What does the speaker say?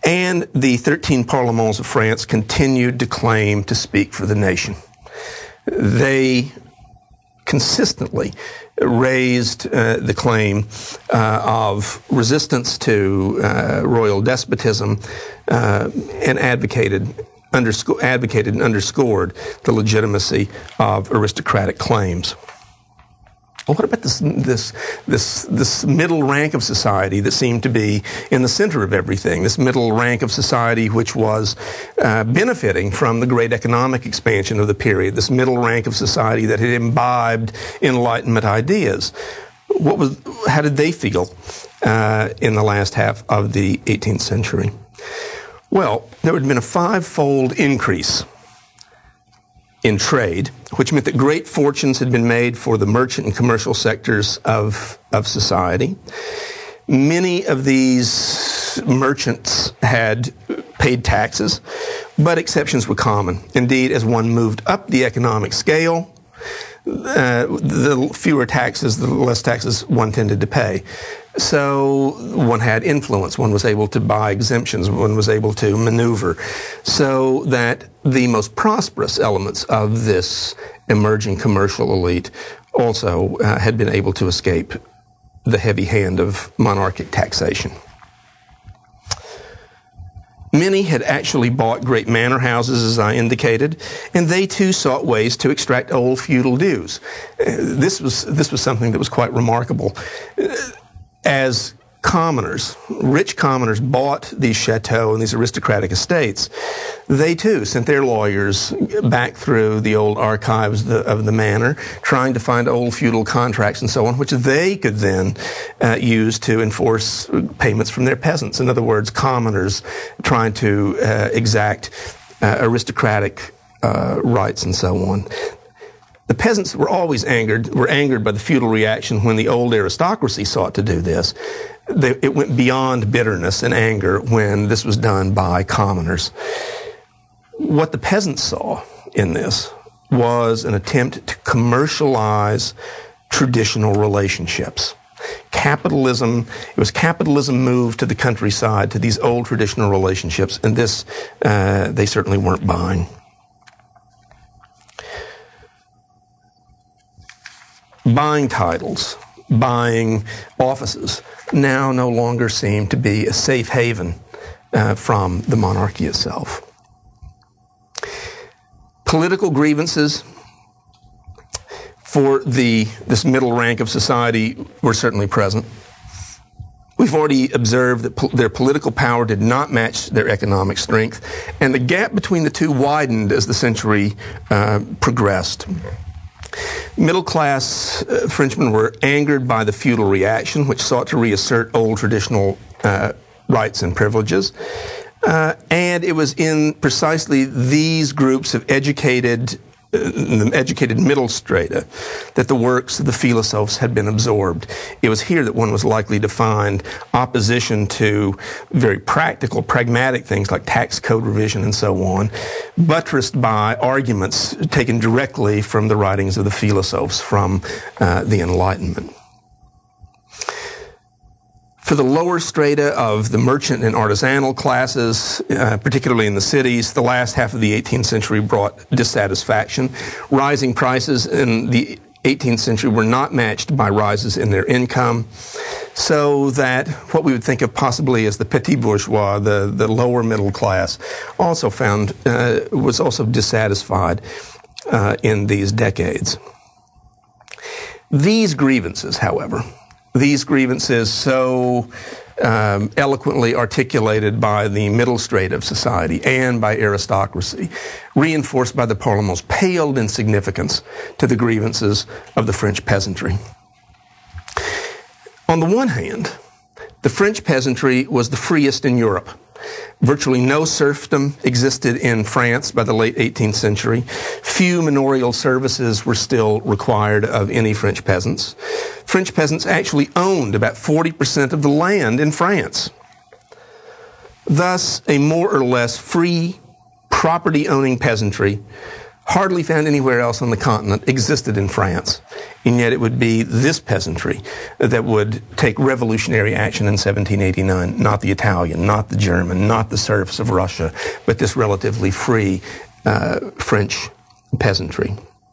And the 13 Parlements of France continued to claim to speak for the nation. They consistently raised the claim of resistance to royal despotism and advocated and underscored the legitimacy of aristocratic claims. Well, what about this middle rank of society that seemed to be in the center of everything? This middle rank of society which was benefiting from the great economic expansion of the period. This middle rank of society that had imbibed Enlightenment ideas. How did they feel in the last half of the 18th century? Well, there had been a five-fold increase in trade, which meant that great fortunes had been made for the merchant and commercial sectors of society. Many of these merchants had paid taxes, but exceptions were common. Indeed, as one moved up the economic scale, the fewer taxes, the less taxes one tended to pay. So one had influence. One was able to buy exemptions. One was able to maneuver so that the most prosperous elements of this emerging commercial elite also had been able to escape the heavy hand of monarchic taxation. Many had actually bought great manor houses, as I indicated, and they too sought ways to extract old feudal dues. This was something that was quite remarkable. As commoners, rich commoners, bought these chateaux and these aristocratic estates, they too sent their lawyers back through the old archives of the manor, trying to find old feudal contracts and so on, which they could then use to enforce payments from their peasants. In other words, commoners trying to exact aristocratic rights and so on. The peasants were always angered by the feudal reaction when the old aristocracy sought to do this. It went beyond bitterness and anger when this was done by commoners. What the peasants saw in this was an attempt to commercialize traditional relationships. Capitalism moved to the countryside, to these old traditional relationships, and this they certainly weren't buying. Buying titles, buying offices now no longer seem to be a safe haven from the monarchy itself. Political grievances for this middle rank of society were certainly present. We've already observed that their political power did not match their economic strength, and the gap between the two widened as the century progressed. Middle-class Frenchmen were angered by the feudal reaction, which sought to reassert old traditional rights and privileges. And it was in precisely these groups of educated middle strata that the works of the philosophes had been absorbed. It was here that one was likely to find opposition to very practical, pragmatic things like tax code revision and so on, buttressed by arguments taken directly from the writings of the philosophes from the Enlightenment. For the lower strata of the merchant and artisanal classes, particularly in the cities, the last half of the 18th century brought dissatisfaction. Rising prices in the 18th century were not matched by rises in their income, so that what we would think of possibly as the petit bourgeois, the lower middle class, also was also dissatisfied in these decades. These grievances, however, so eloquently articulated by the middle strata of society and by aristocracy, reinforced by the Parlements, paled in significance to the grievances of the French peasantry. On the one hand, the French peasantry was the freest in Europe. Virtually no serfdom existed in France by the late 18th century. Few manorial services were still required of any French peasants. French peasants actually owned about 40% of the land in France. Thus, a more or less free, property-owning peasantry, hardly found anywhere else on the continent, existed in France. And yet it would be this peasantry that would take revolutionary action in 1789, not the Italian, not the German, not the serfs of Russia, but this relatively free French peasantry.